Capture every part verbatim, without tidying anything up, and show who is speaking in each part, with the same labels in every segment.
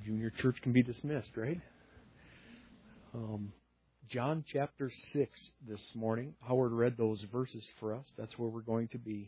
Speaker 1: Junior church can be dismissed, right? Um, John chapter six this morning. Howard read those verses for us. That's where we're going to be.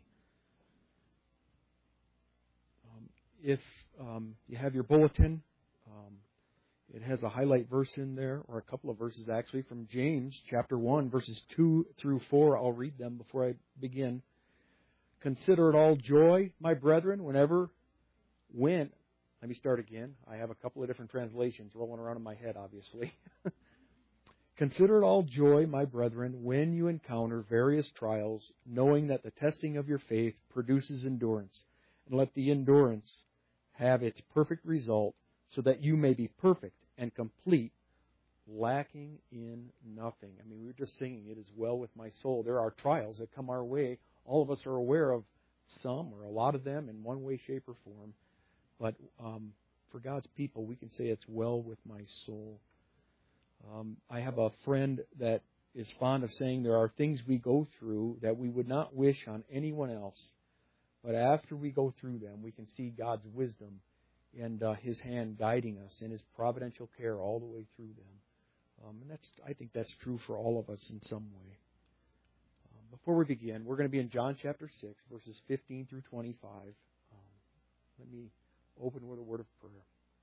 Speaker 1: Um, if um, you have your bulletin, um, it has a highlight verse in there, or a couple of verses actually, from James chapter one, verses two through four. I'll read them before I begin. Consider it all joy, my brethren, whenever, when, let me start again. I have a couple of different translations rolling around in my head, obviously. Consider it all joy, my brethren, when you encounter various trials, knowing that the testing of your faith produces endurance. And let the endurance have its perfect result, so that you may be perfect and complete, lacking in nothing. I mean, we were just singing, "It is well with my soul." There are trials that come our way. All of us are aware of some or a lot of them in one way, shape, or form. But um, for God's people, we can say it's well with my soul. Um, I have a friend that is fond of saying there are things we go through that we would not wish on anyone else. But after we go through them, we can see God's wisdom and uh, His hand guiding us and His providential care all the way through them. Um, and that's, I think that's true for all of us in some way. Um, before we begin, we're going to be in John chapter six, verses fifteen through twenty-five. Um, let me open with a word of prayer.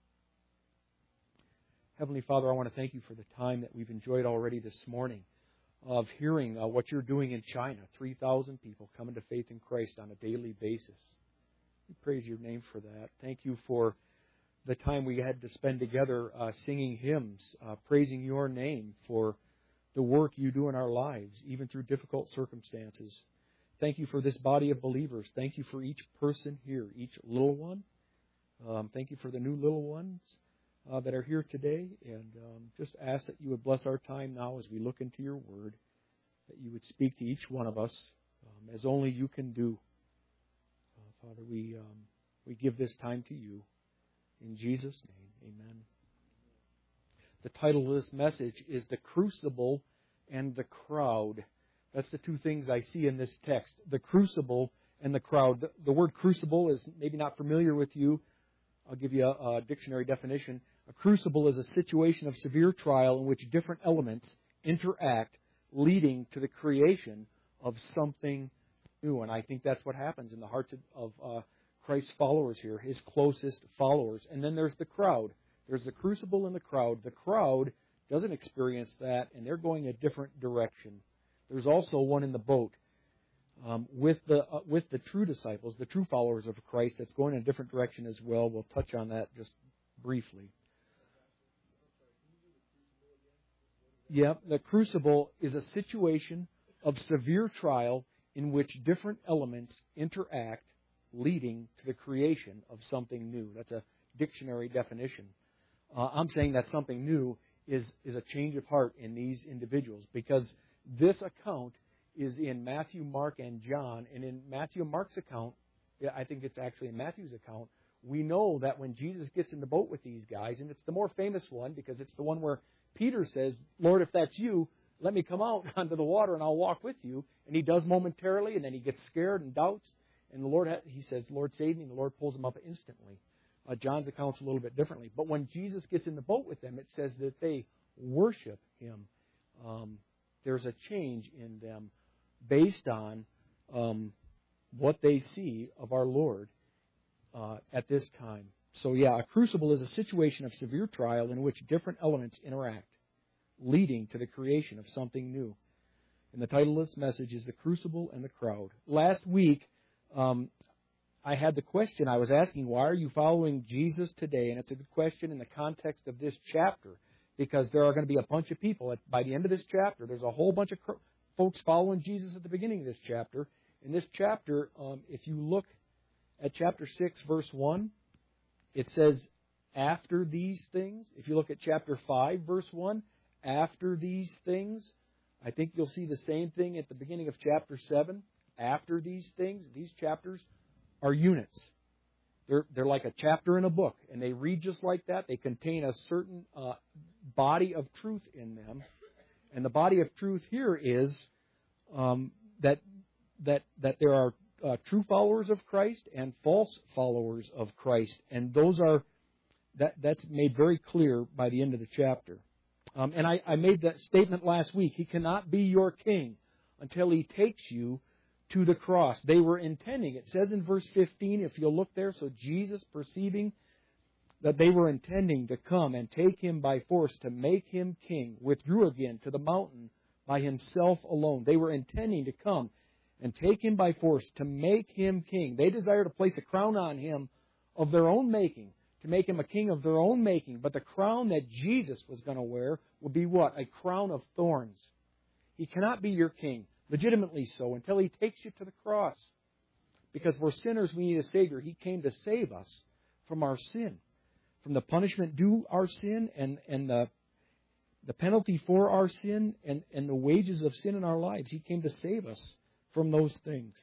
Speaker 1: Heavenly Father, I want to thank you for the time that we've enjoyed already this morning of hearing uh, what you're doing in China. three thousand people coming to faith in Christ on a daily basis. We praise your name for that. Thank you for the time we had to spend together uh, singing hymns, uh, praising your name for the work you do in our lives, even through difficult circumstances. Thank you for this body of believers. Thank you for each person here, each little one. Um, thank you for the new little ones uh, that are here today. And um, just ask that you would bless our time now as we look into your word, that you would speak to each one of us um, as only you can do. Uh, Father, we um, we give this time to you. In Jesus' name, amen. The title of this message is The Crucible and the Crowd. That's the two things I see in this text, the crucible and the crowd. The, the word crucible is maybe not familiar with you. I'll give you a, a dictionary definition. A crucible is a situation of severe trial in which different elements interact, leading to the creation of something new. And I think that's what happens in the hearts of, of uh, Christ's followers here, his closest followers. And then there's the crowd. There's the crucible and the crowd. The crowd doesn't experience that, and they're going a different direction. There's also one in the boat um, with the uh, with the true disciples, the true followers of Christ, that's going in a different direction as well. We'll touch on that just briefly. Yeah, the crucible is a situation of severe trial in which different elements interact, leading to the creation of something new. That's a dictionary definition. Uh, I'm saying that something new is, is a change of heart in these individuals, because this account is in Matthew, Mark, and John. And in Matthew and Mark's account, I think it's actually in Matthew's account, we know that when Jesus gets in the boat with these guys, and it's the more famous one because it's the one where Peter says, "Lord, if that's you, let me come out onto the water and I'll walk with you." And he does momentarily, and then he gets scared and doubts. And the Lord, he says, "Lord, save me," and the Lord pulls him up instantly. Uh, John's account's a little bit differently. But when Jesus gets in the boat with them, it says that they worship him. Um, there's a change in them based on um, what they see of our Lord uh, at this time. So, yeah, a crucible is a situation of severe trial in which different elements interact, leading to the creation of something new. And the title of this message is The Crucible and the Crowd. Last week, um, I had the question I was asking, why are you following Jesus today? And it's a good question in the context of this chapter, because there are going to be a bunch of people. By the end of this chapter, there's a whole bunch of folks following Jesus at the beginning of this chapter. In this chapter, um, if you look at chapter six, verse one, it says, after these things. If you look at chapter five, verse one, after these things. I think you'll see the same thing at the beginning of chapter seven. After these things, these chapters are units. They're, they're like a chapter in a book, and they read just like that. They contain a certain uh, body of truth in them. And the body of truth here is um, that, that, that there are uh, true followers of Christ and false followers of Christ. And those are That, that's made very clear by the end of the chapter. Um, and I, I made that statement last week. He cannot be your king until he takes you to the cross. They were intending, it says in verse fifteen, if you'll look there, so Jesus, perceiving that they were intending to come and take him by force to make him king, withdrew again to the mountain by himself alone. They were intending to come and take him by force to make him king. They desired to place a crown on him of their own making, to make him a king of their own making. But the crown that Jesus was going to wear would be what? A crown of thorns. He cannot be your king, legitimately so, until he takes you to the cross. Because we're sinners, we need a Savior. He came to save us from our sin, from the punishment due our sin and, and the, the penalty for our sin and, and the wages of sin in our lives. He came to save us from those things.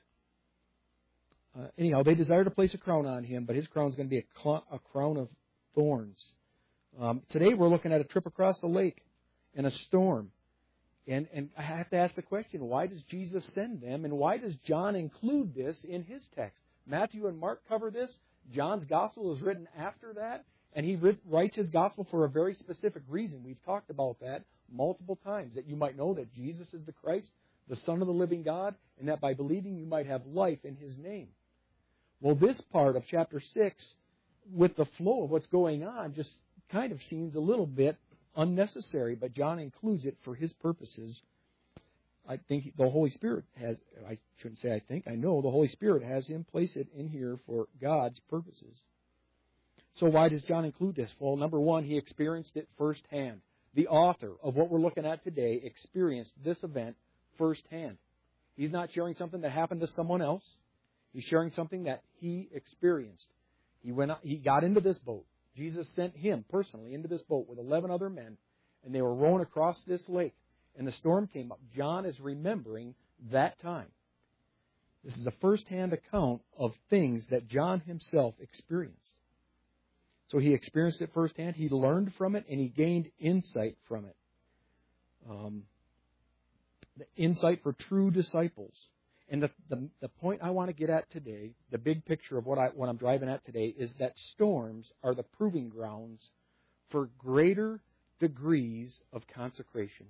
Speaker 1: Uh, anyhow, they desire to place a crown on him, but his crown is going to be a, cl- a crown of thorns. Um, today we're looking at a trip across the lake and a storm. And, and I have to ask the question, why does Jesus send them? And why does John include this in his text? Matthew and Mark cover this. John's gospel is written after that. And he writes his gospel for a very specific reason. We've talked about that multiple times, that you might know that Jesus is the Christ, the Son of the living God, and that by believing you might have life in his name. Well, this part of chapter six, with the flow of what's going on, just kind of seems a little bit unnecessary, but John includes it for his purposes. I think the Holy Spirit has, I shouldn't say I think, I know the Holy Spirit has him place it in here for God's purposes. So why does John include this? Well, number one, he experienced it firsthand. The author of what we're looking at today experienced this event firsthand. He's not sharing something that happened to someone else. He's sharing something that he experienced. He went out, he got into this boat. Jesus sent him personally into this boat with eleven other men, and they were rowing across this lake, and the storm came up. John is remembering that time. This is a first-hand account of things that John himself experienced. So he experienced it firsthand, he learned from it, and he gained insight from it. Um, the insight for true disciples. And the, the, the point I want to get at today, the big picture of what, I, what I'm driving at today, is that storms are the proving grounds for greater degrees of consecration.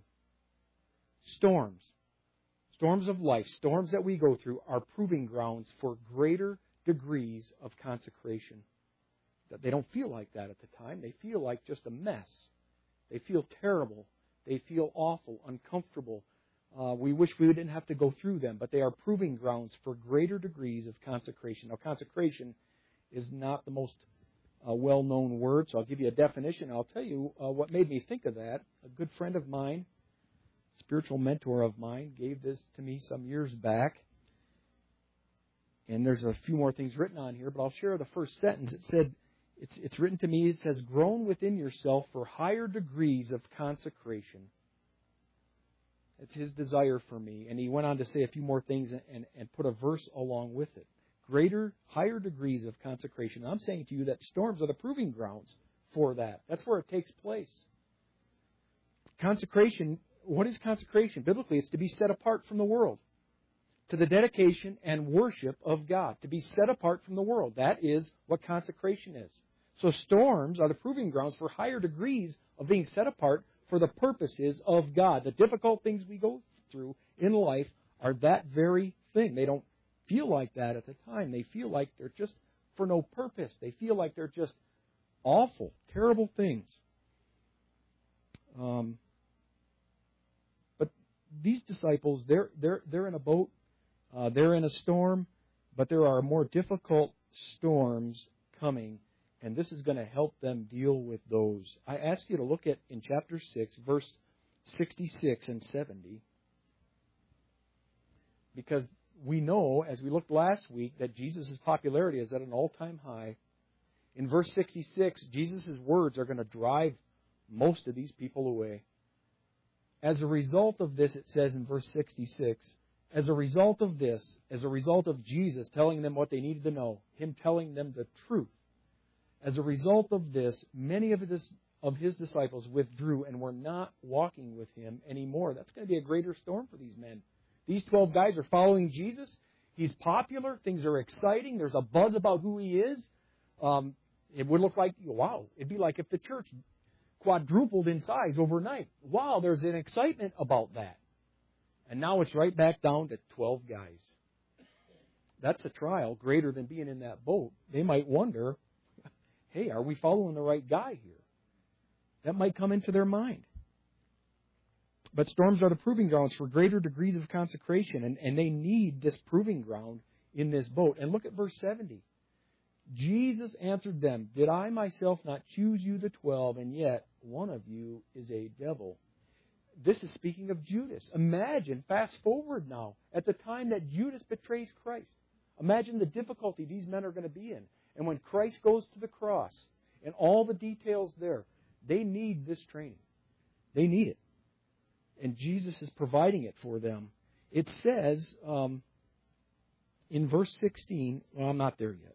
Speaker 1: Storms, storms of life, storms that we go through are proving grounds for greater degrees of consecration. That they don't feel like that at the time. They feel like just a mess. They feel terrible. They feel awful, uncomfortable. Uh, we wish we didn't have to go through them, but they are proving grounds for greater degrees of consecration. Now, consecration is not the most uh, well-known word, so I'll give you a definition. I'll tell you uh, what made me think of that. A good friend of mine, spiritual mentor of mine, gave this to me some years back. And there's a few more things written on here, but I'll share the first sentence. It said, it's, it's written to me, it says, grown within yourself for higher degrees of consecration. It's his desire for me. And he went on to say a few more things and, and, and put a verse along with it. Greater, higher degrees of consecration. I'm saying to you that storms are the proving grounds for that. That's where it takes place. Consecration, what is consecration? Biblically, it's to be set apart from the world. To the dedication and worship of God. To be set apart from the world. That is what consecration is. So storms are the proving grounds for higher degrees of being set apart for the purposes of God. The difficult things we go through in life are that very thing. They don't feel like that at the time. They feel like they're just for no purpose. They feel like they're just awful, terrible things. Um, but these disciples, they're they're they're in a boat, uh, they're in a storm, but there are more difficult storms coming. And this is going to help them deal with those. I ask you to look at, in chapter six, verse sixty-six and seventy. Because we know, as we looked last week, that Jesus' popularity is at an all-time high. In verse sixty-six, Jesus' words are going to drive most of these people away. As a result of this, it says in verse sixty-six, as a result of this, as a result of Jesus telling them what they needed to know, Him telling them the truth, as a result of this, many of his, of his disciples withdrew and were not walking with him anymore. That's going to be a greater storm for these men. These twelve guys are following Jesus. He's popular. Things are exciting. There's a buzz about who he is. Um, It would look like, wow, it'd be like if the church quadrupled in size overnight. Wow, there's an excitement about that. And now it's right back down to twelve guys. That's a trial greater than being in that boat. They might wonder, hey, are we following the right guy here? That might come into their mind. But storms are the proving grounds for greater degrees of consecration, and, and they need this proving ground in this boat. And look at verse seventy. Jesus answered them, did I myself not choose you the twelve, and yet one of you is a devil? This is speaking of Judas. Imagine, fast forward now, at the time that Judas betrays Christ. Imagine the difficulty these men are going to be in. And when Christ goes to the cross, and all the details there, they need this training. They need it. And Jesus is providing it for them. It says um, in verse sixteen, well, I'm not there yet.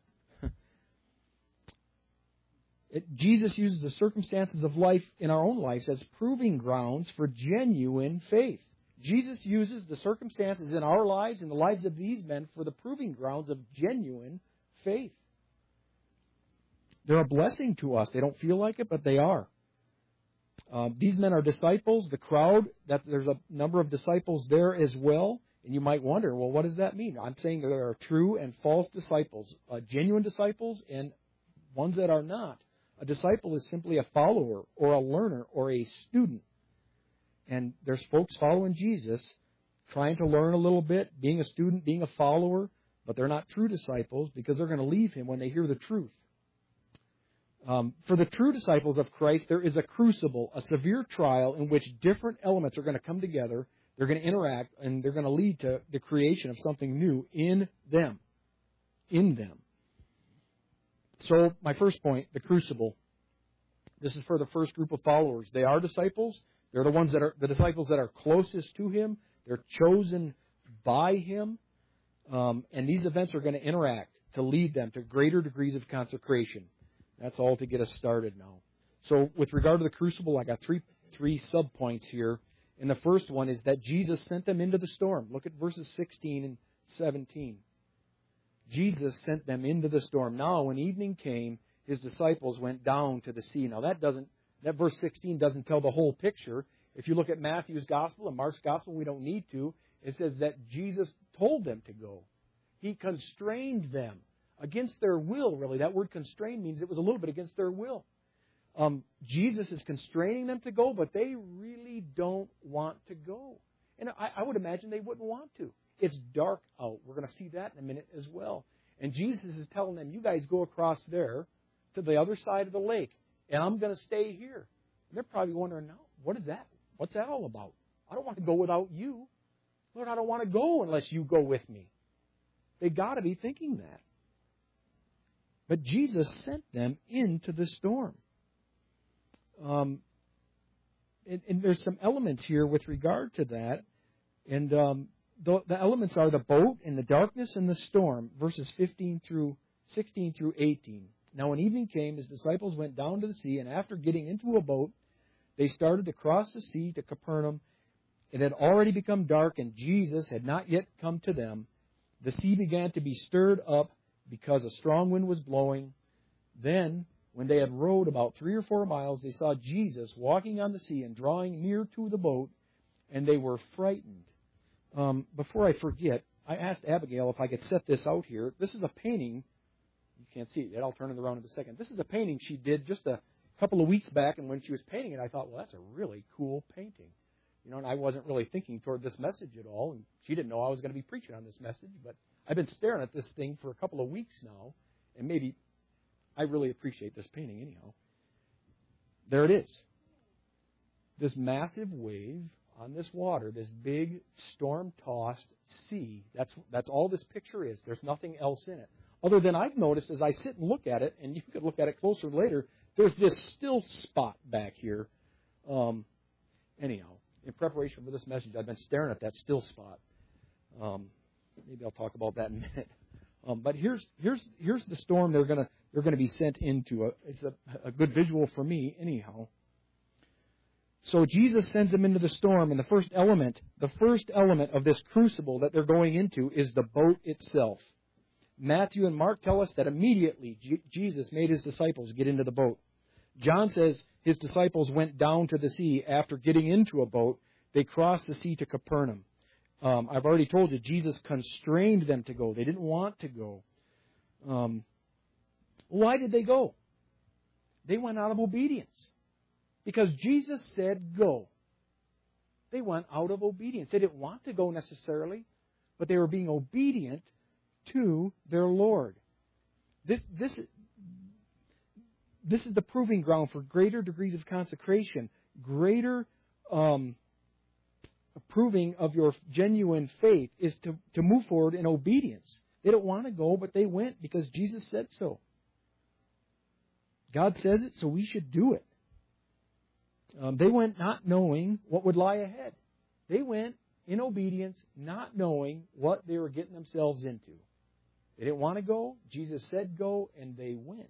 Speaker 1: It, Jesus uses the circumstances of life in our own lives as proving grounds for genuine faith. Jesus uses the circumstances in our lives and the lives of these men for the proving grounds of genuine faith. They're a blessing to us. They don't feel like it, but they are. Um, these men are disciples. The crowd, that there's a number of disciples there as well. And you might wonder, well, what does that mean? I'm saying that there are true and false disciples, uh, genuine disciples and ones that are not. A disciple is simply a follower or a learner or a student. And there's folks following Jesus, trying to learn a little bit, being a student, being a follower, but they're not true disciples because they're going to leave him when they hear the truth. Um, for the true disciples of Christ, there is a crucible, a severe trial in which different elements are going to come together, they're going to interact, and they're going to lead to the creation of something new in them. In them. So, my first point, the crucible. This is for the first group of followers. They are disciples. They're the ones that are the disciples that are closest to him. They're chosen by him. Um, and these events are going to interact to lead them to greater degrees of consecration. That's all to get us started now. So, with regard to the crucible, I got three three subpoints here. And the first one is that Jesus sent them into the storm. Look at verses sixteen and seventeen. Jesus sent them into the storm. Now, when evening came, his disciples went down to the sea. Now, that doesn't, that verse sixteen doesn't tell the whole picture. If you look at Matthew's gospel and Mark's gospel, we don't need to. It says that Jesus told them to go. He constrained them against their will, really. That word constrain means it was a little bit against their will. Um, Jesus is constraining them to go, but they really don't want to go. And I, I would imagine they wouldn't want to. It's dark out. We're going to see that in a minute as well. And Jesus is telling them, you guys go across there to the other side of the lake, and I'm going to stay here. And they're probably wondering, no, what is that? What's that all about? I don't want to go without you. Lord, I don't want to go unless you go with me. They got to be thinking that. But Jesus sent them into the storm. Um, and, and there's some elements here with regard to that. And um, the, the elements are the boat and the darkness and the storm, verses fifteen through sixteen through eighteen. Now when evening came, his disciples went down to the sea, and after getting into a boat, they started to cross the sea to Capernaum. It had already become dark, and Jesus had not yet come to them. The sea began to be stirred up because a strong wind was blowing. Then, when they had rowed about three or four miles, they saw Jesus walking on the sea and drawing near to the boat, and they were frightened. Um, before I forget, I asked Abigail if I could set this out here. This is a painting. You can't see it yet. I'll turn it around in a second. This is a painting she did just a couple of weeks back, and when she was painting it, I thought, well, that's a really cool painting. You know, and I wasn't really thinking toward this message at all, and she didn't know I was going to be preaching on this message, but I've been staring at this thing for a couple of weeks now, and maybe I really appreciate this painting anyhow. There it is. This massive wave on this water, this big storm-tossed sea. That's that's all this picture is. There's nothing else in it. Other than I've noticed as I sit and look at it, and you could look at it closer later, there's this still spot back here. Um, anyhow, in preparation for this message, I've been staring at that still spot. Um, maybe I'll talk about that in a minute. Um, but here's here's here's the storm they're gonna they're gonna be sent into. It's a, a good visual for me, anyhow. So Jesus sends them into the storm, and the first element, the first element of this crucible that they're going into is the boat itself. Matthew and Mark tell us that immediately J- Jesus made his disciples get into the boat. John says his disciples went down to the sea after getting into a boat. They crossed the sea to Capernaum. Um, I've already told you, Jesus constrained them to go. They didn't want to go. Um, why did they go? They went out of obedience. Because Jesus said go. They went out of obedience. They didn't want to go necessarily, but they were being obedient to their Lord. This, this, this is the proving ground for greater degrees of consecration, greater um, proving of your genuine faith is to, to move forward in obedience. They don't want to go, but they went because Jesus said so. God says it, so we should do it. Um, they went not knowing what would lie ahead. They went in obedience, not knowing what they were getting themselves into. They didn't want to go. Jesus said go, and they went.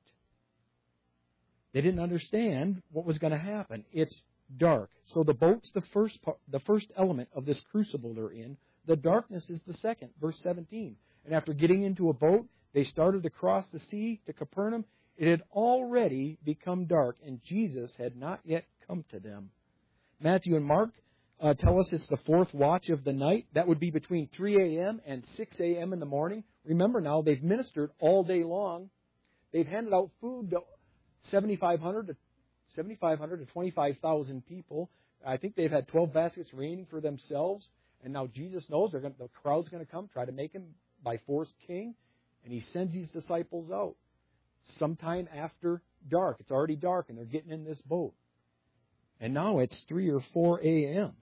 Speaker 1: They didn't understand what was going to happen. It's dark. So the boat's the first part, the first element of this crucible they're in. The darkness is the second, verse seventeen. And after getting into a boat, they started to cross the sea to Capernaum. It had already become dark, and Jesus had not yet come to them. Matthew and Mark uh, tell us it's the fourth watch of the night. That would be between three a.m. and six a.m. in the morning. Remember now, they've ministered all day long. They've handed out food to seventy-five hundred to seventy-five hundred to twenty-five thousand people. I think they've had twelve baskets remaining for themselves. And now Jesus knows they're going to, the crowd's going to come, try to make him by force king. And he sends these disciples out sometime after dark. It's already dark, and they're getting in this boat. And now it's three or four a.m.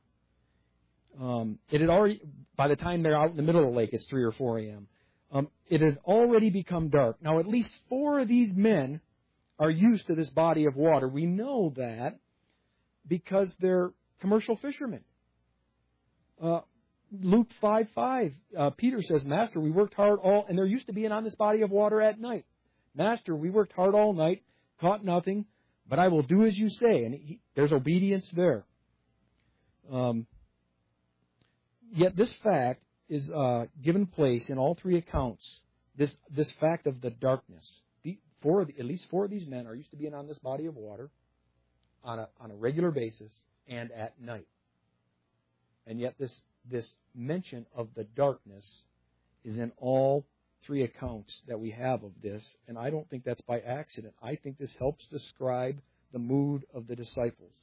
Speaker 1: Um, it had already, by the time they're out in the middle of the lake, it's three or four a.m. Um, it had already become dark. Now, at least four of these men are used to this body of water. We know that because they're commercial fishermen. Uh, Luke five five, uh, Peter says, Master, we worked hard all, and they're used to being on this body of water at night. Master, we worked hard all night, caught nothing, but I will do as you say. And he, there's obedience there. Um, yet this fact is uh, given place in all three accounts, this this fact of the darkness. The, four of the, at least four of these men are used to being on this body of water on a, on a regular basis and at night. And yet this this mention of the darkness is in all three accounts that we have of this, and I don't think that's by accident. I think this helps describe the mood of the disciples.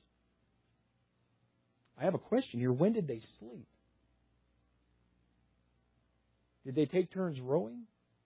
Speaker 1: I have a question here. When did they sleep? Did they take turns rowing?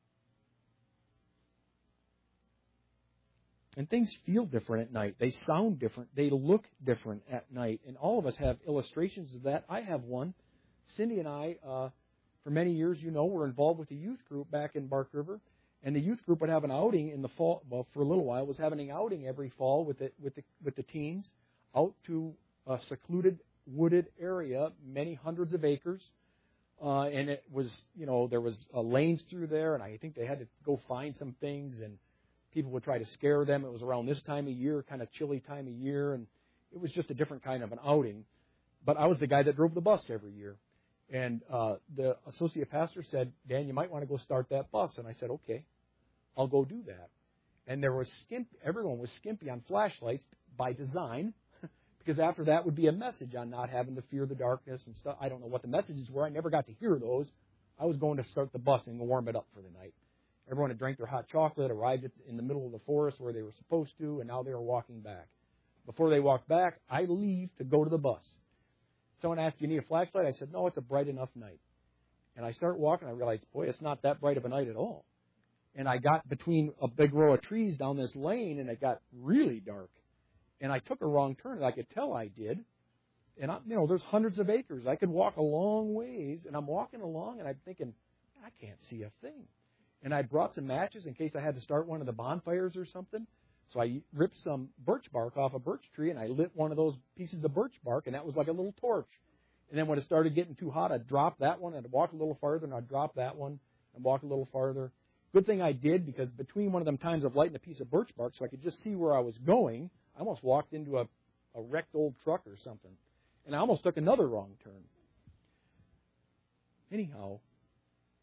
Speaker 1: And things feel different at night. They sound different. They look different at night. And all of us have illustrations of that. I have one. Cindy and I, uh, for many years, you know, were involved with a youth group back in Bark River. And the youth group would have an outing in the fall. Well, for a little while, was having an outing every fall with the, with the, with the teens out to a secluded, wooded area, many hundreds of acres. Uh, and it was, you know, there was uh, lanes through there, and I think they had to go find some things, and people would try to scare them. It was around this time of year, kind of chilly time of year, and it was just a different kind of an outing. But I was the guy that drove the bus every year. And uh, the associate pastor said, Dan, you might want to go start that bus. And I said, okay, I'll go do that. And there was skimp, everyone was skimpy on flashlights by design, because after that would be a message on not having to fear the darkness and stuff. I don't know what the messages were. I never got to hear those. I was going to start the bus and warm it up for the night. Everyone had drank their hot chocolate, arrived in the middle of the forest where they were supposed to, and now they were walking back. Before they walked back, I leave to go to the bus. Someone asked, do you need a flashlight? I said, no, it's a bright enough night. And I start walking, I realized, boy, it's not that bright of a night at all. And I got between a big row of trees down this lane, and it got really dark. And I took a wrong turn, and I could tell I did. And, I, you know, there's hundreds of acres. I could walk a long ways, and I'm walking along, and I'm thinking, I can't see a thing. And I brought some matches in case I had to start one of the bonfires or something. So I ripped some birch bark off a birch tree, and I lit one of those pieces of birch bark, and that was like a little torch. And then when it started getting too hot, I'd drop that one, and I'd walk a little farther, and I'd drop that one, and walk a little farther. Good thing I did, because between one of them times of lighting a piece of birch bark so I could just see where I was going, I almost walked into a, a wrecked old truck or something. And I almost took another wrong turn. Anyhow,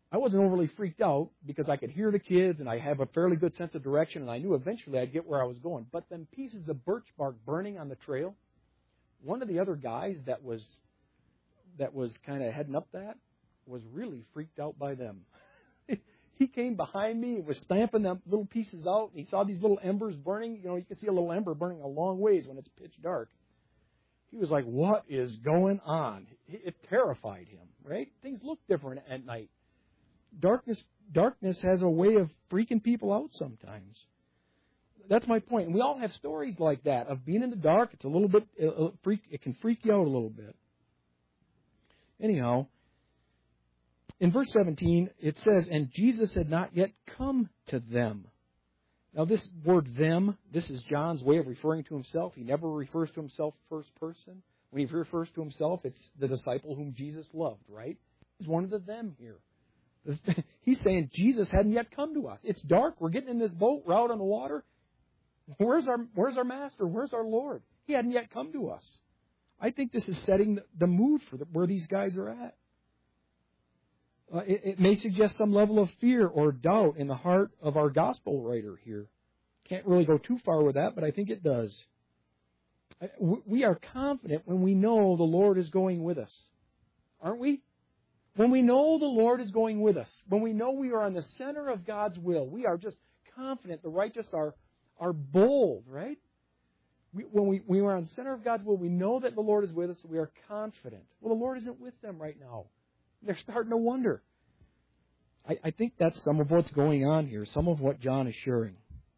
Speaker 1: I wasn't overly freaked out because I could hear the kids and I have a fairly good sense of direction and I knew eventually I'd get where I was going. But them pieces of birch bark burning on the trail, one of the other guys that was that was kind of heading up that was really freaked out by them. He came behind me and was stamping them little pieces out. And he saw these little embers burning. You know, you can see a little ember burning a long ways when it's pitch dark. He was like, what is going on? It terrified him, right? Things look different at night. Darkness darkness has a way of freaking people out sometimes. That's my point. And we all have stories like that of being in the dark. It's a little bit, it, freak, it can freak you out a little bit. Anyhow, in verse seventeen, it says, and Jesus had not yet come to them. Now this word them, this is John's way of referring to himself. He never refers to himself first person. When he refers to himself, it's the disciple whom Jesus loved, right? He's one of the them here. He's saying Jesus hadn't yet come to us. It's dark. We're getting in this boat. We're out on the water. Where's our Where's our master? Where's our Lord? He hadn't yet come to us. I think this is setting the, the mood for the, where these guys are at. Uh, it, it may suggest some level of fear or doubt in the heart of our gospel writer here. Can't really go too far with that, but I think it does. I, we are confident when we know the Lord is going with us. Aren't we? When we know the Lord is going with us, when we know we are on the center of God's will, we are just confident. The righteous are, are bold, right? We, when we, we are on the center of God's will, we know that the Lord is with us, so we are confident. Well, the Lord isn't with them right now. They're starting to wonder. I, I think that's some of what's going on here, some of what John is sharing.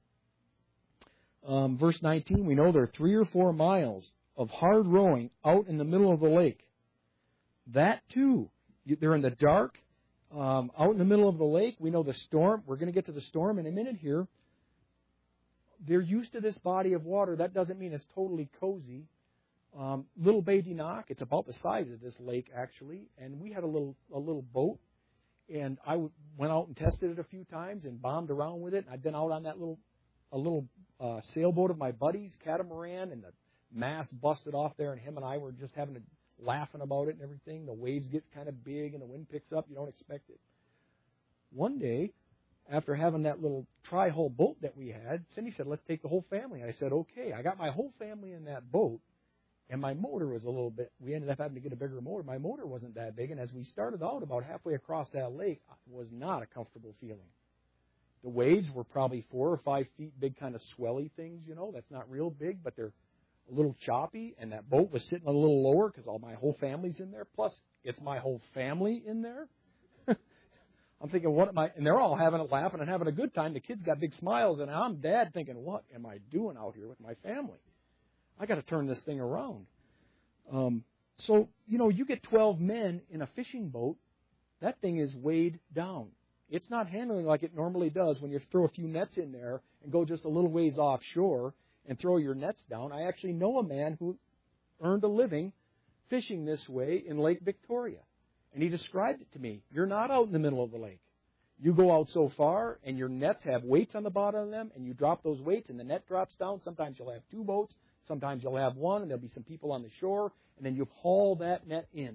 Speaker 1: Um, verse nineteen, we know there are three or four miles of hard rowing out in the middle of the lake. That, too, they're in the dark, um, out in the middle of the lake. We know the storm. We're going to get to the storm in a minute here. They're used to this body of water. That doesn't mean it's totally cozy. Um, Little Bay Dinock, it's about the size of this lake, actually. And we had a little a little boat. And I w- went out and tested it a few times and bombed around with it. I'd been out on that little a little uh, sailboat of my buddies, catamaran, and the mast busted off there. And him and I were just having a laughing about it and everything. The waves get kind of big and the wind picks up. You don't expect it. One day, after having that little tri-hull boat that we had, Cindy said, let's take the whole family. I said, okay. I got my whole family in that boat, and my motor was a little bit, we ended up having to get a bigger motor. My motor wasn't that big, and as we started out about halfway across that lake, it was not a comfortable feeling. The waves were probably four or five feet big, kind of swelly things, you know. That's not real big, but they're a little choppy, and that boat was sitting a little lower because all my whole family's in there. Plus, it's my whole family in there. I'm thinking, what am I? And they're all having it, laughing and having a good time. The kids got big smiles, and I'm dad thinking, what am I doing out here with my family? I got to turn this thing around. Um, so, you know, you get twelve men in a fishing boat. That thing is weighed down. It's not handling like it normally does when you throw a few nets in there and go just a little ways offshore and throw your nets down. I actually know a man who earned a living fishing this way in Lake Victoria. And he described it to me. You're not out in the middle of the lake. You go out so far, and your nets have weights on the bottom of them, and you drop those weights, and the net drops down. Sometimes you'll have two boats. Sometimes you'll have one, and there'll be some people on the shore, and then you haul that net in.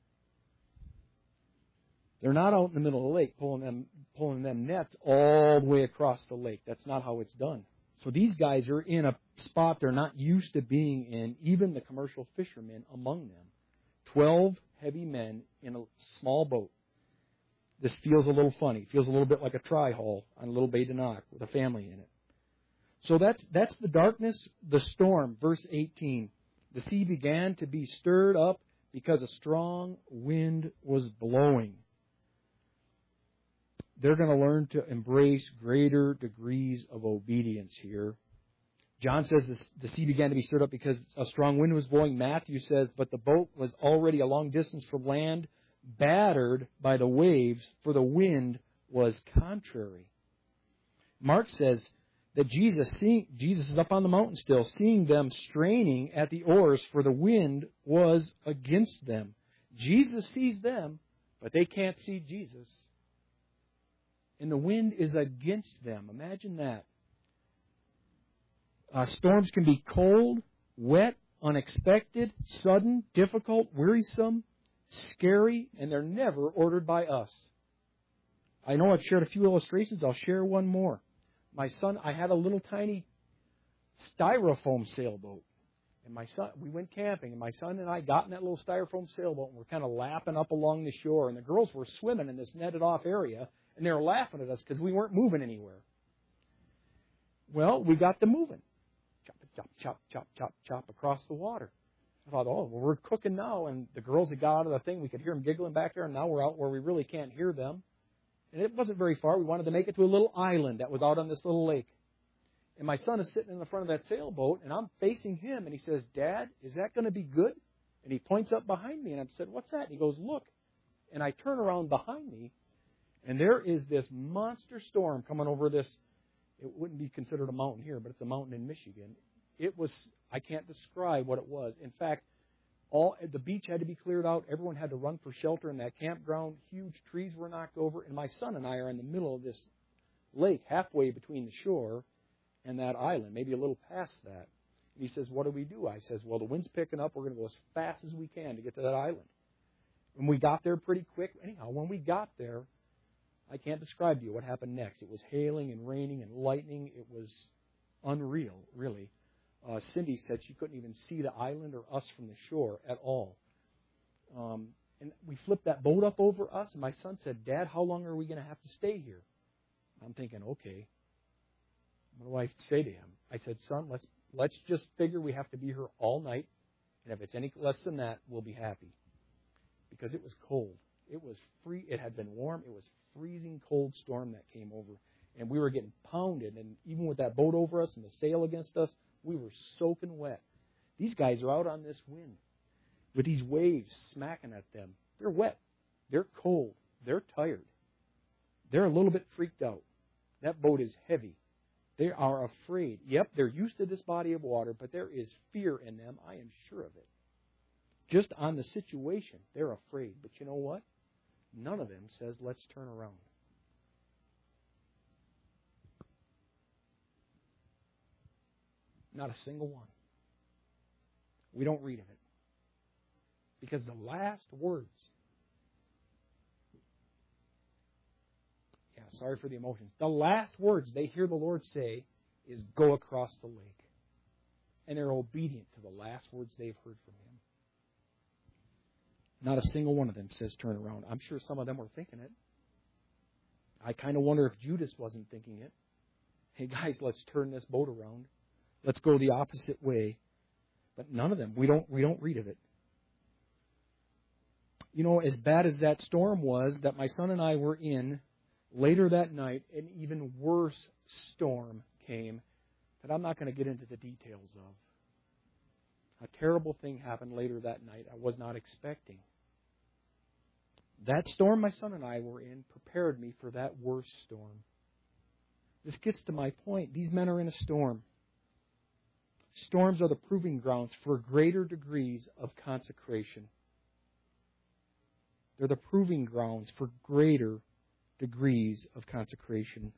Speaker 1: They're not out in the middle of the lake pulling them, pulling them nets all the way across the lake. That's not how it's done. So these guys are in a spot they're not used to being in, even the commercial fishermen among them. Twelve heavy men in a small boat. This feels a little funny. It feels a little bit like a tri-hull on a Little Bay Dinock with a family in it. So that's that's the darkness, the storm. Verse eighteen. The sea began to be stirred up because a strong wind was blowing. They're going to learn to embrace greater degrees of obedience here. John says this, the sea began to be stirred up because a strong wind was blowing. Matthew says, but the boat was already a long distance from land, battered by the waves, for the wind was contrary. Mark says that Jesus, seeing, Jesus is up on the mountain still, seeing them straining at the oars, for the wind was against them. Jesus sees them, but they can't see Jesus. And the wind is against them. Imagine that. Uh, storms can be cold, wet, unexpected, sudden, difficult, wearisome, scary, and they're never ordered by us. I know I've shared a few illustrations. I'll share one more. My son, I had a little tiny styrofoam sailboat. And my son, we went camping, and my son and I got in that little styrofoam sailboat, and we're kind of lapping up along the shore. And the girls were swimming in this netted-off area, and they were laughing at us because we weren't moving anywhere. Well, we got them moving. Chop, chop, chop, chop, chop, chop across the water. I thought, oh, well, we're cooking now. And the girls had got out of the thing. We could hear them giggling back there, and now we're out where we really can't hear them. And it wasn't very far. We wanted to make it to a little island that was out on this little lake. And my son is sitting in the front of that sailboat, and I'm facing him, and he says, Dad, is that going to be good? And he points up behind me, and I said, what's that? And he goes, look. And I turn around behind me, and there is this monster storm coming over this. It wouldn't be considered a mountain here, but it's a mountain in Michigan. It was, I can't describe what it was. In fact, all the beach had to be cleared out. Everyone had to run for shelter in that campground. Huge trees were knocked over, and my son and I are in the middle of this lake, halfway between the shore and that island, maybe a little past that. And he says, what do we do? I says, well, the wind's picking up. We're going to go as fast as we can to get to that island. And we got there pretty quick. Anyhow, when we got there, I can't describe to you what happened next. It was hailing and raining and lightning. It was unreal, really. Uh, Cindy said she couldn't even see the island or us from the shore at all. Um, and we flipped that boat up over us, and my son said, Dad, how long are we going to have to stay here? I'm thinking, okay. What do I say to him? I said, son, let's let's just figure we have to be here all night, and if it's any less than that, we'll be happy. Because it was cold. It was free. It had been warm. It was freezing cold storm that came over, and we were getting pounded. And even with that boat over us and the sail against us, we were soaking wet. These guys are out on this wind with these waves smacking at them. They're wet. They're cold. They're tired. They're a little bit freaked out. That boat is heavy. They are afraid. Yep, they're used to this body of water, but there is fear in them. I am sure of it. Just on the situation, they're afraid. But you know what? None of them says, let's turn around. Not a single one. We don't read of it. Because the last words, yeah, sorry for the emotions. The last words they hear the Lord say is, go across the lake. And they're obedient to the last words they've heard from Him. Not a single one of them says turn around. I'm sure some of them were thinking it. I kind of wonder if Judas wasn't thinking it. Hey, guys, let's turn this boat around. Let's go the opposite way. But none of them. We don't, we don't read of it. You know, as bad as that storm was that my son and I were in, later that night, an even worse storm came that I'm not going to get into the details of. A terrible thing happened later that night I was not expecting. That storm my son and I were in prepared me for that worst storm. This gets to my point. These men are in a storm. Storms are the proving grounds for greater degrees of consecration. They're the proving grounds for greater degrees of consecration.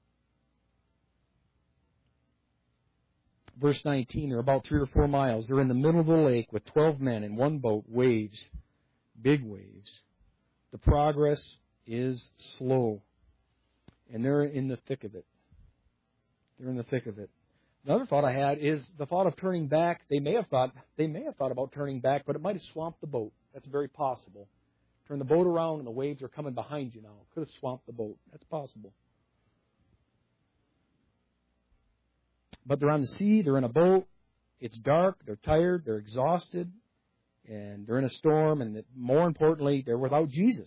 Speaker 1: Verse nineteen, they're about three or four miles. They're in the middle of the lake with twelve men in one boat, waves, big waves. The progress is slow. And they're in the thick of it. They're in the thick of it. Another thought I had is the thought of turning back. They may have thought they may have thought about turning back, but it might have swamped the boat. That's very possible. Turn the boat around and the waves are coming behind you now. Could have swamped the boat. That's possible. But they're on the sea. They're in a boat. It's dark. They're tired. They're exhausted. And they're in a storm. And more importantly, they're without Jesus.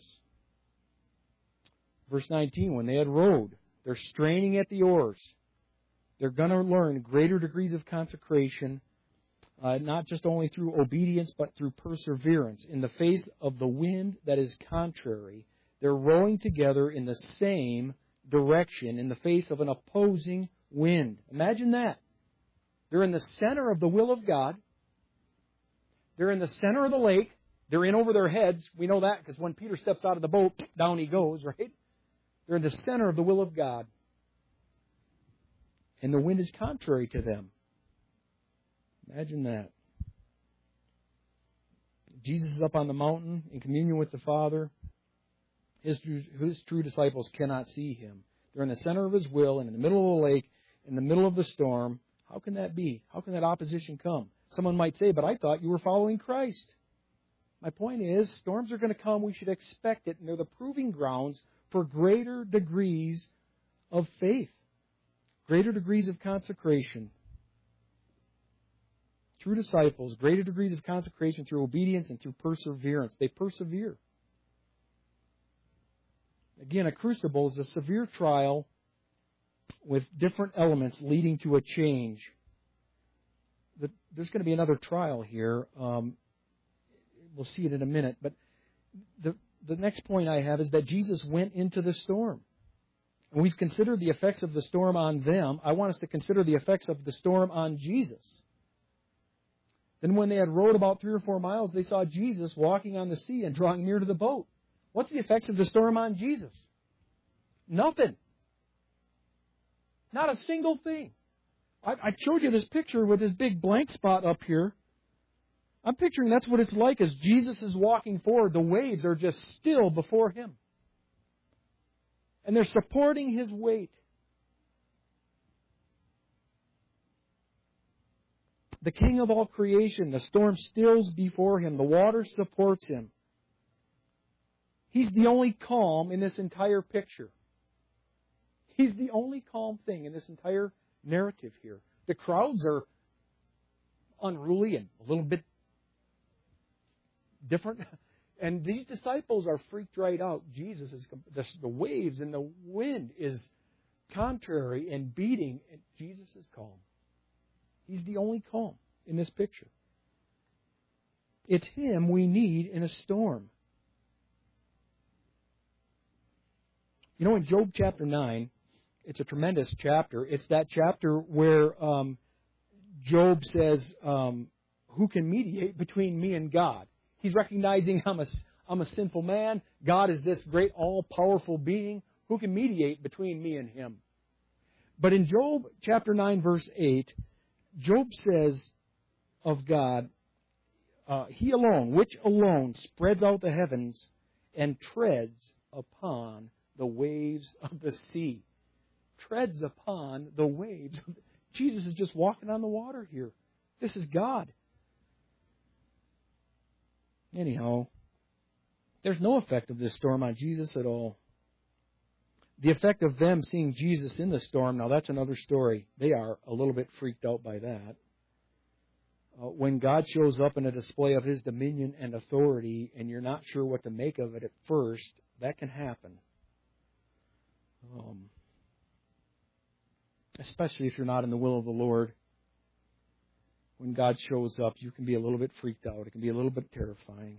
Speaker 1: Verse nineteen, when they had rowed, they're straining at the oars. They're going to learn greater degrees of consecration, uh, not just only through obedience, but through perseverance. In the face of the wind that is contrary, they're rowing together in the same direction in the face of an opposing wind. Imagine that. They're in the center of the will of God. They're in the center of the lake. They're in over their heads. We know that because when Peter steps out of the boat, down he goes, right? They're in the center of the will of God. And the wind is contrary to them. Imagine that. Jesus is up on the mountain in communion with the Father. His, his true disciples cannot see him. They're in the center of his will and in the middle of the lake, in the middle of the storm. How can that be? How can that opposition come? Someone might say, but I thought you were following Christ. My point is, storms are going to come. We should expect it, and they're the proving grounds for greater degrees of faith, greater degrees of consecration. True disciples, greater degrees of consecration through obedience and through perseverance. They persevere. Again, a crucible is a severe trial with different elements leading to a change. There's going to be another trial here. Um, we'll see it in a minute. But the, the next point I have is that Jesus went into the storm. And we've considered the effects of the storm on them. I want us to consider the effects of the storm on Jesus. Then when they had rowed about three or four miles, they saw Jesus walking on the sea and drawing near to the boat. What's the effects of the storm on Jesus? Nothing. Not a single thing. I, I showed you this picture with this big blank spot up here. I'm picturing that's what it's like as Jesus is walking forward. The waves are just still before him. And they're supporting his weight. The King of all creation, the storm stills before him. The water supports him. He's the only calm in this entire picture. He's the only calm thing in this entire narrative here. The crowds are unruly and a little bit different. And these disciples are freaked right out. Jesus is, the, the waves and the wind is contrary and beating, and Jesus is calm. He's the only calm in this picture. It's him we need in a storm. You know, in Job chapter nine, it's a tremendous chapter. It's that chapter where um, Job says, um, who can mediate between me and God? He's recognizing I'm a, I'm a sinful man. God is this great all-powerful being. Who can mediate between me and him? But in Job chapter nine, verse eight, Job says of God, uh, He alone, which alone spreads out the heavens and treads upon the waves of the sea. Treads upon the waves. Jesus is just walking on the water here. This is God. Anyhow, there's no effect of this storm on Jesus at all. The effect of them seeing Jesus in the storm, now that's another story. They are a little bit freaked out by that. Uh, when God shows up in a display of his dominion and authority and you're not sure what to make of it at first, that can happen. Um, especially if you're not in the will of the Lord. When God shows up, you can be a little bit freaked out. It can be a little bit terrifying.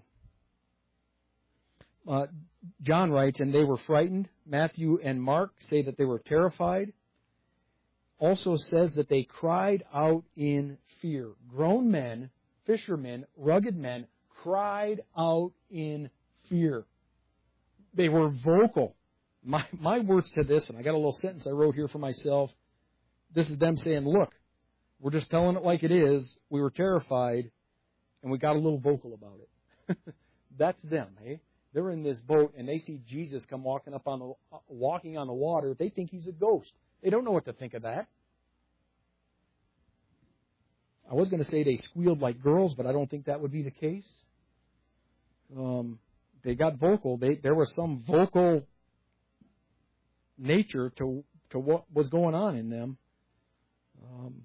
Speaker 1: Uh, John writes, and they were frightened. Matthew and Mark say that they were terrified. Also says that they cried out in fear. Grown men, fishermen, rugged men, cried out in fear. They were vocal. My, my words to this, and I got a little sentence I wrote here for myself. This is them saying, look, we're just telling it like it is. We were terrified, and we got a little vocal about it. That's them, hey? They're in this boat, and they see Jesus come walking up on the walking on the water. They think he's a ghost. They don't know what to think of that. I was going to say they squealed like girls, but I don't think that would be the case. Um, they got vocal. They, there was some vocal nature to to what was going on in them. Um,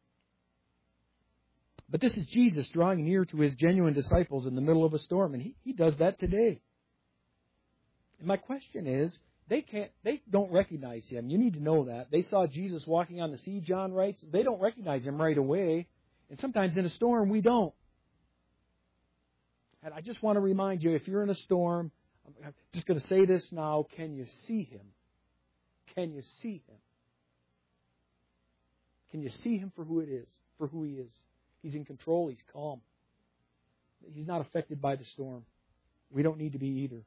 Speaker 1: but this is Jesus drawing near to his genuine disciples in the middle of a storm, and he, he does that today. And my question is, they can't, they don't recognize him. You need to know that. They saw Jesus walking on the sea, John writes. They don't recognize him right away. And sometimes in a storm, we don't. And I just want to remind you, if you're in a storm, I'm just going to say this now, can you see him? Can you see him? Can you see him for who it is, for who he is? He's in control. He's calm. He's not affected by the storm. We don't need to be either.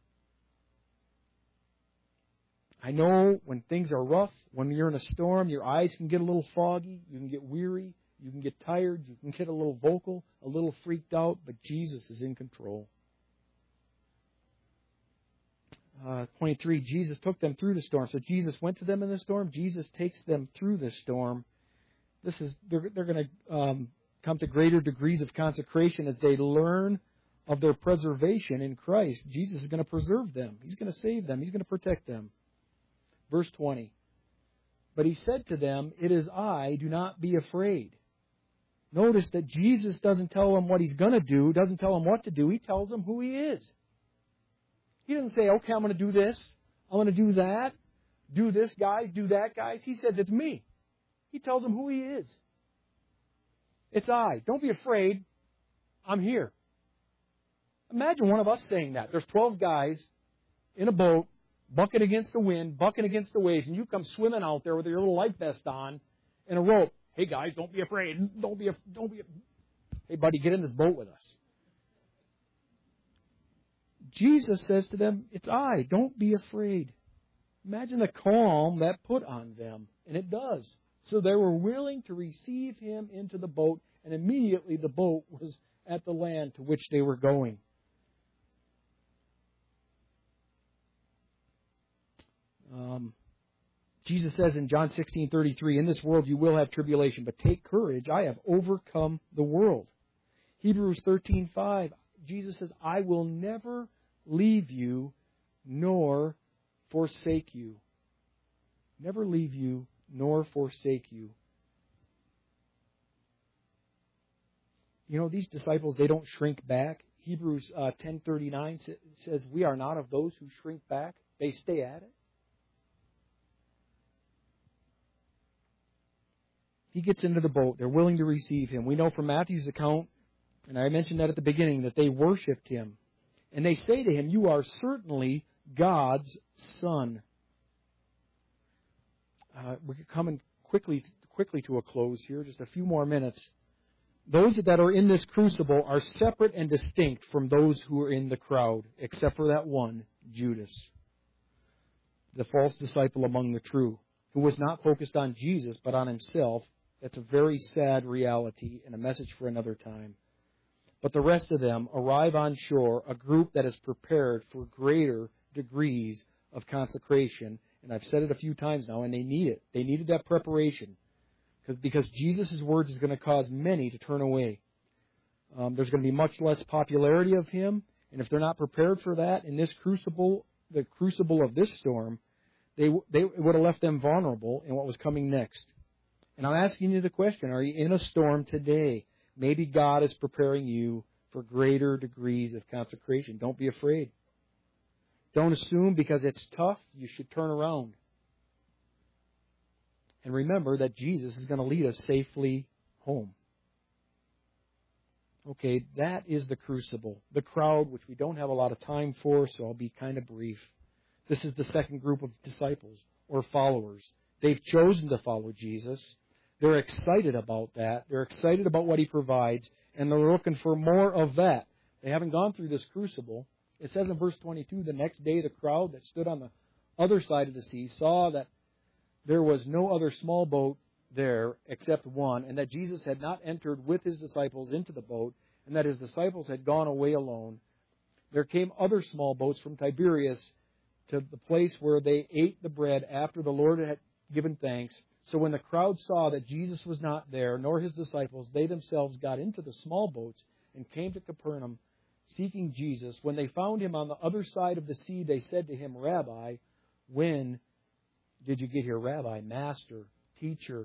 Speaker 1: I know when things are rough, when you're in a storm, your eyes can get a little foggy. You can get weary. You can get tired. You can get a little vocal, a little freaked out. But Jesus is in control. Uh, twenty-three, Jesus took them through the storm. So Jesus went to them in the storm. Jesus takes them through the storm. This is they're, they're going to um, come to greater degrees of consecration as they learn of their preservation in Christ. Jesus is going to preserve them. He's going to save them. He's going to protect them. Verse twenty. But he said to them, "It is I, do not be afraid." Notice that Jesus doesn't tell them what he's going to do, doesn't tell them what to do. He tells them who he is. He doesn't say, okay, I'm going to do this, I'm going to do that, do this, guys, do that, guys. He says, it's me. He tells them who he is. It's I. Don't be afraid. I'm here. Imagine one of us saying that. There's twelve guys in a boat, bucking against the wind, bucking against the waves, and you come swimming out there with your little life vest on and a rope. Hey, guys, don't be afraid. Don't be, don't be. Hey, buddy, get in this boat with us. Jesus says to them, it's I. Don't be afraid. Imagine the calm that put on them. And it does. So they were willing to receive him into the boat, and immediately the boat was at the land to which they were going. Um, Jesus says in John sixteen thirty-three, in this world you will have tribulation, but take courage, I have overcome the world. Hebrews thirteen five, Jesus says, I will never leave you nor forsake you. Never leave you nor forsake you. You know, these disciples, they don't shrink back. Hebrews uh, ten thirty-nine says, we are not of those who shrink back. They stay at it. He gets into the boat. They're willing to receive him. We know from Matthew's account, and I mentioned that at the beginning, that they worshipped him. And they say to him, you are certainly God's Son. Uh, we're coming quickly, quickly to a close here, just a few more minutes. Those that are in this crucible are separate and distinct from those who are in the crowd, except for that one, Judas, the false disciple among the true, who was not focused on Jesus but on himself. That's a very sad reality and a message for another time. But the rest of them arrive on shore, a group that is prepared for greater degrees of consecration. And I've said it a few times now, and they need it. They needed that preparation. Because Jesus' words is going to cause many to turn away. Um, there's going to be much less popularity of him. And if they're not prepared for that, in this crucible, the crucible of this storm, they, they it would have left them vulnerable in what was coming next. And I'm asking you the question, are you in a storm today? Maybe God is preparing you for greater degrees of consecration. Don't be afraid. Don't assume because it's tough, you should turn around. And remember that Jesus is going to lead us safely home. Okay, that is the crucible. The crowd, which we don't have a lot of time for, so I'll be kind of brief. This is the second group of disciples or followers. They've chosen to follow Jesus. They're excited about that. They're excited about what he provides, and they're looking for more of that. They haven't gone through this crucible. It says in verse twenty-two, the next day the crowd that stood on the other side of the sea saw that there was no other small boat there except one, and that Jesus had not entered with his disciples into the boat, and that his disciples had gone away alone. There came other small boats from Tiberias to the place where they ate the bread after the Lord had given thanks. So when the crowd saw that Jesus was not there, nor his disciples, they themselves got into the small boats and came to Capernaum, seeking Jesus. When they found him on the other side of the sea, they said to him, Rabbi, when did you get here? Rabbi, Master, Teacher.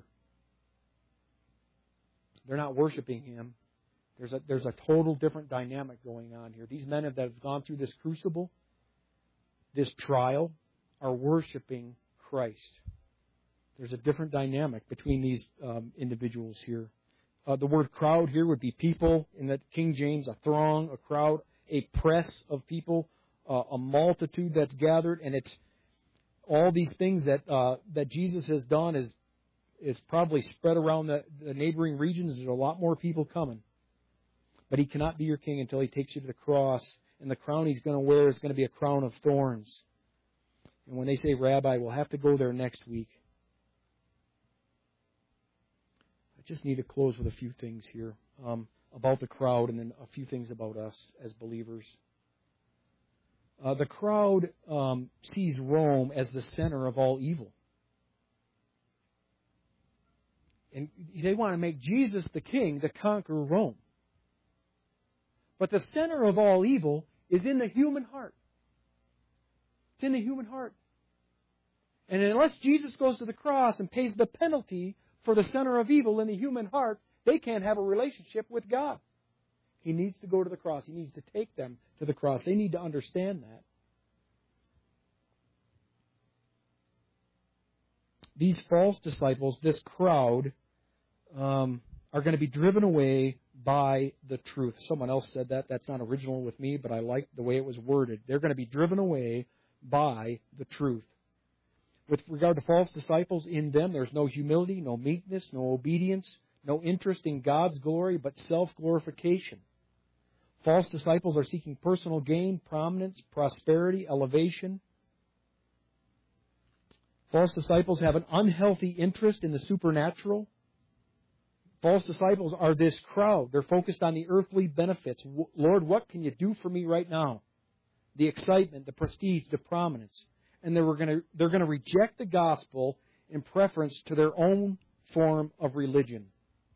Speaker 1: They're not worshiping him. There's a, there's a total different dynamic going on here. These men that have gone through this crucible, this trial, are worshiping Christ. There's a different dynamic between these um, individuals here. Uh, the word crowd here would be people. In the King James, a throng, a crowd, a press of people, uh, a multitude that's gathered. And it's all these things that uh, that Jesus has done is is probably spread around the, the neighboring regions. There's a lot more people coming. But he cannot be your king until he takes you to the cross. And the crown he's going to wear is going to be a crown of thorns. And when they say, Rabbi, we'll have to go there next week. I just need to close with a few things here um, about the crowd and then a few things about us as believers. Uh, the crowd um, sees Rome as the center of all evil. And they want to make Jesus the king to conquer Rome. But the center of all evil is in the human heart. It's in the human heart. And unless Jesus goes to the cross and pays the penalty for the center of evil in the human heart, they can't have a relationship with God. He needs to go to the cross. He needs to take them to the cross. They need to understand that. These false disciples, this crowd, um, are going to be driven away by the truth. Someone else said that. That's not original with me, but I like the way it was worded. They're going to be driven away by the truth. With regard to false disciples, in them there's no humility, no meekness, no obedience, no interest in God's glory, but self-glorification. False disciples are seeking personal gain, prominence, prosperity, elevation. False disciples have an unhealthy interest in the supernatural. False disciples are this crowd. They're focused on the earthly benefits. Lord, what can you do for me right now? The excitement, the prestige, the prominence. And they're going to, they're going to reject the gospel in preference to their own form of religion.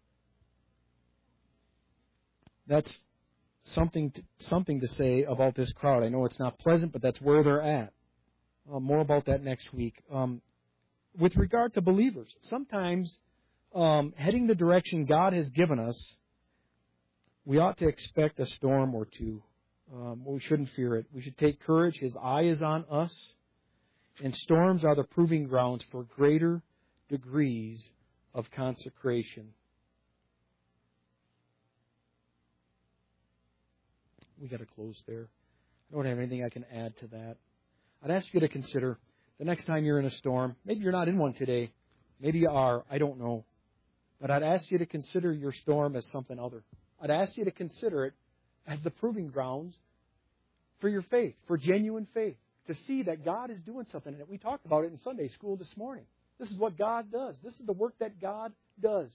Speaker 1: That's something to, something to say about this crowd. I know it's not pleasant, but that's where they're at. Uh, more about that next week. Um, with regard to believers, sometimes um, heading the direction God has given us, we ought to expect a storm or two. Um, we shouldn't fear it. We should take courage. His eye is on us. And storms are the proving grounds for greater degrees of consecration. We got to close there. I don't have anything I can add to that. I'd ask you to consider the next time you're in a storm. Maybe you're not in one today. Maybe you are. I don't know. But I'd ask you to consider your storm as something other. I'd ask you to consider it as the proving grounds for your faith, for genuine faith. To see that God is doing something in it. We talked about it in Sunday school this morning. This is what God does. This is the work that God does.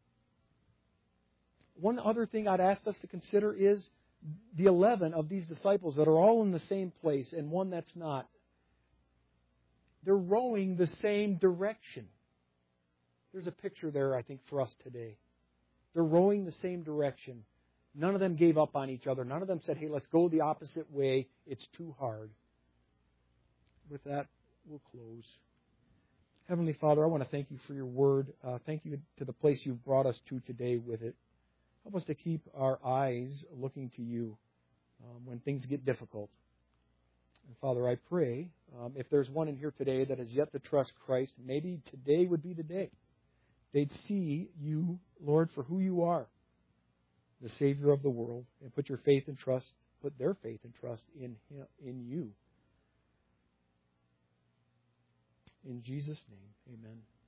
Speaker 1: One other thing I'd ask us to consider is the eleven of these disciples that are all in the same place and one that's not. They're rowing the same direction. There's a picture there, I think, for us today. They're rowing the same direction. None of them gave up on each other. None of them said, hey, let's go the opposite way. It's too hard. With that, we'll close. Heavenly Father, I want to thank you for your word. Uh, thank you to the place you've brought us to today with it. Help us to keep our eyes looking to you um, when things get difficult. And Father, I pray um, if there's one in here today that has yet to trust Christ, maybe today would be the day. They'd see you, Lord, for who you are, the Savior of the world, and put your faith and trust, put their faith and trust in him, in you. In Jesus' name, amen.